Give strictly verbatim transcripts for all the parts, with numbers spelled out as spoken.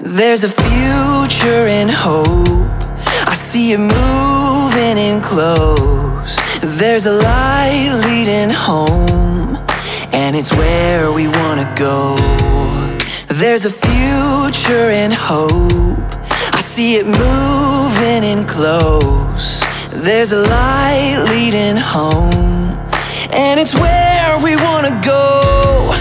There's a future and hope, I see it moving in close. There's a light leading home, and it's where we wanna go. There's a future and hope, I see it moving in close. There's a light leading home, and it's where we wanna go.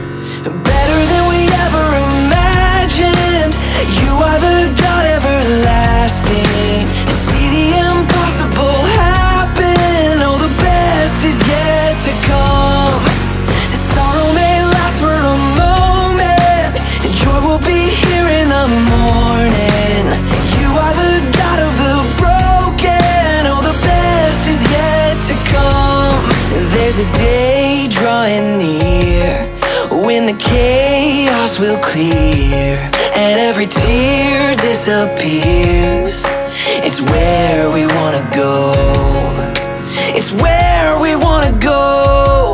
Better than we ever imagined, you are the God everlasting. See the impossible happen, oh the best is yet to come. The sorrow may last for a moment, and joy will be here in the morning. You are the God of the broken, oh the best is yet to come. There's a day drawing near when the chaos will clear and every tear disappears. It's where we wanna go. It's where we wanna go.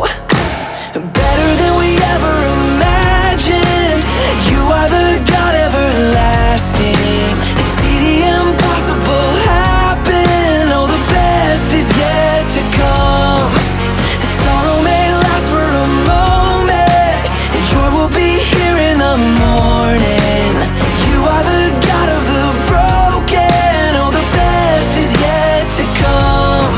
Better than we ever imagined, you are the God everlasting. See the impossible happen, oh the best is yet to come. The sorrow may last for a moment, and joy will be here in the morning. You are the God of the broken, oh the best is yet to come.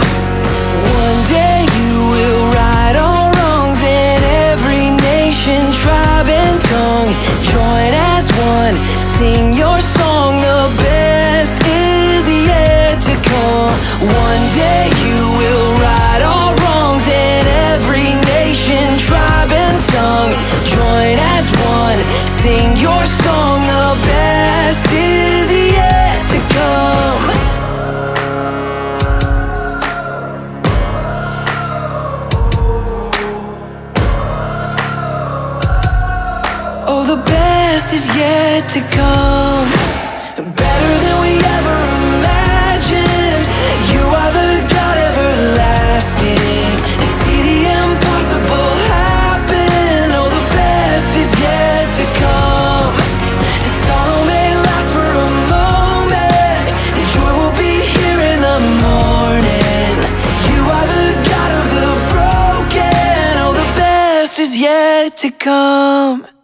One day you will right all wrongs, and every nation, tribe and tongue join as one, sing your song, the best is yet to come. One day you will right all wrongs, and every nation, tribe and tongue join as one, sing your song, the best is yet to come. Oh, the best is yet to come. Better than we ever imagined, you are the God everlasting. See the impossible happen, oh the best is yet to come. The sorrow may last for a moment, and joy will be here in the morning. You are the God of the broken, oh the best is yet to come.